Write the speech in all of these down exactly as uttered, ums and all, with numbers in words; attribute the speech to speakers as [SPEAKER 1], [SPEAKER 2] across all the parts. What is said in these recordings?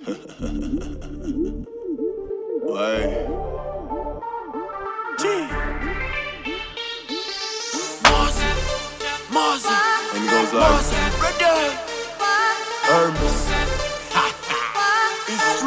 [SPEAKER 1] Way. And goes like Hermes. It's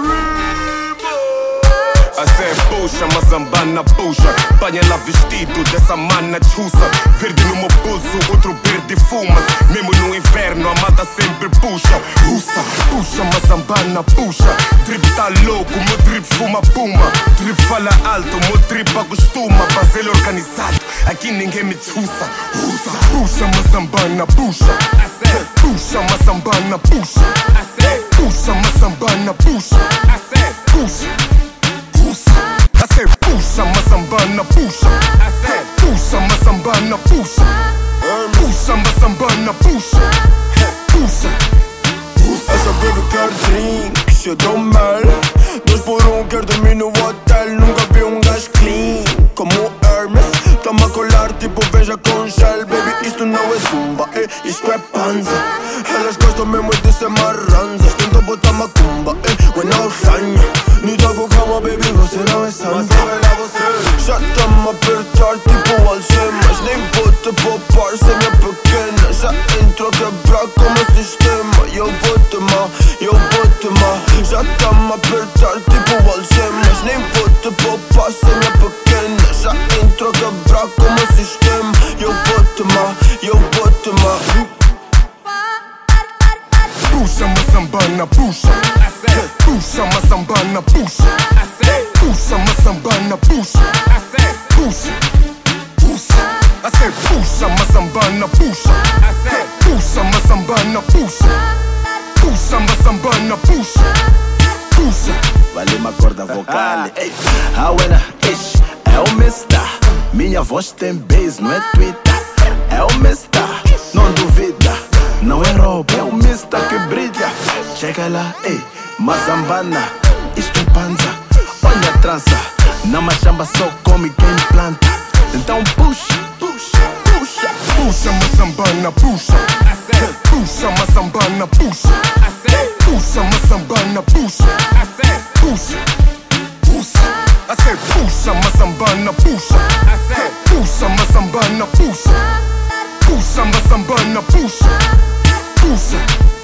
[SPEAKER 2] A se puxa, Mazambana puxa. Banha lá vestido dessa mana tchussa. Verde no meu pulso, outro verde fuma. Mesmo no inverno, a mata sempre puxa. Russa, puxa, Mazambana puxa. Drip tá louco, meu drip fuma puma. Drip fala alto, meu drip acostuma. Baselho organizado, aqui ninguém me tchussa. Russa, puxa, Mazambana puxa. Puxa, Mazambana puxa. Puxa, Mazambana puxa. Puxa. I say puxa, Mazambana puxa. Puxa, Mazambana puxa. Puxa, Mazambana puxa. Puxa.
[SPEAKER 1] Essa baby quer drinks, eu dou mal. Dois por um, quero dormir no hotel. Nunca vi um gajo clean como Hermes. Toma colar tipo beija com gel. Baby, isto não é zumba, eh, isto é panza. Elas gostam mesmo de ser marranzas. Tentam botar macumba, eh, when não ranha. Nem toco calma, baby, você não é santa. Já tá-me a apertar tipo algemas. Nem vou te poupar, sem minha pequena. Já entro a quebrar como sistema. Eu vou te mal, eu vou te mal. Já tá-me a apertar tipo algemas. Nem vou te poupar, sem minha pequena. Já entro a quebrar como sistema. Eu vou te mal, eu vou te mal.
[SPEAKER 2] Puxa, Mazambana puxa. Puxa, Mazambana puxa. Puxa, Mazambana puxa. Puxa, puxa. I say puxa, Mazambana puxa. Puxa, Mazambana puxa. Puxa, Mazambana puxa. Puxa.
[SPEAKER 1] Vale uma corda vocal.
[SPEAKER 3] Ei, a buena, ish, é o mister. Minha voz tem bass, não é Twitter. É o mister, não duvida. Não é roupa, é o mister que brilha. Chega lá, ei, Mazambana, isto é panza. Olha a trança, na machamba só come quem planta. Então puxa, puxa, puxa.
[SPEAKER 2] Puxa, Mazambana puxa. Puxa, Mazambana puxa. Puxa, Mazambana puxa. Puxa, puxa. I say puxa, Mazambana puxa. Puxa, Mazambana puxa. Puxa, Mazambana puxa. Puxa.